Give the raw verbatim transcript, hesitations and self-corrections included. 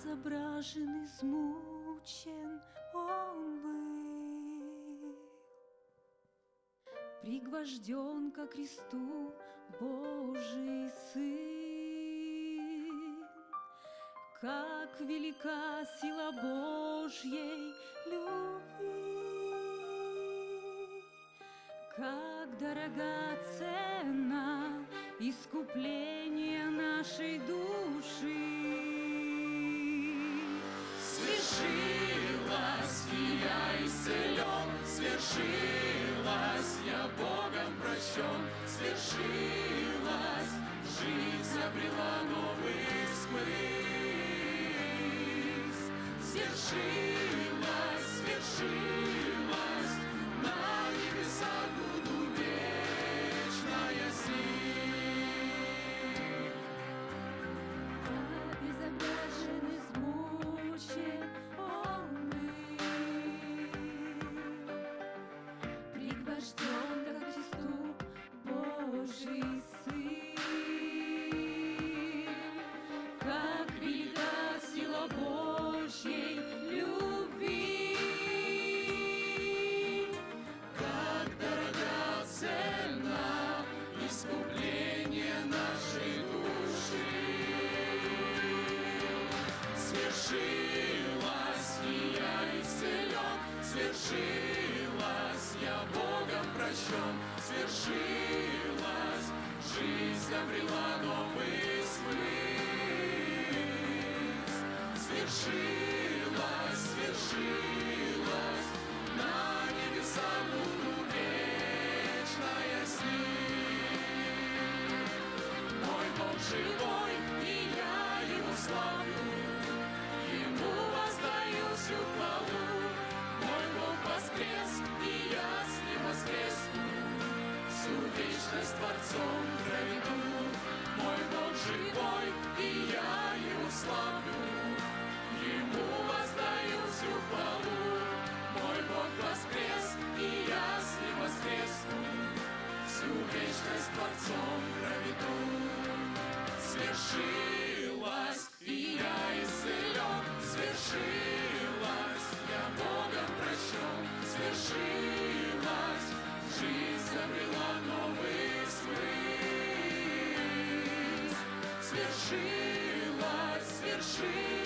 Обезображен, измучен он был, пригвожден ко кресту Божий Сын. Как велика сила Божьей любви, как дорога цена искупления нашей души. Свершилось, и я исцелен, свершилось, я Богом прощен, свершилось, жизнь обрела новый смысл. Свершилось, свершилось, на небесах буду вечно я с ним. Обезображен, измучен он был, пригвожден ко кресту Божий Сын. Как велика сила Божьей любви, Как дорога цена искупление нашей души. Свершилось, и я исцелен, свершилось, я Богом прощен, свершилось, жизнь обрела новый смысл. Свершилось, свершилось, на небесах буду вечно я с ним. Мой Бог живой, и я Его славлю, Ему воздаю всю хвалу. Мой Бог воскрес, и я с Ним воскресну, всю вечность Творцом проведу. Мой Бог живой, и я Его славлю, Ему воздаю всю хвалу. Мой Бог воскрес, и я с Ним воскресну, всю вечность Творцом проведу. Свершилось, и я исцелен, свершилось, я Богом прощен, свершилось, жизнь обрела новый смысл. Свершилось, свершилось,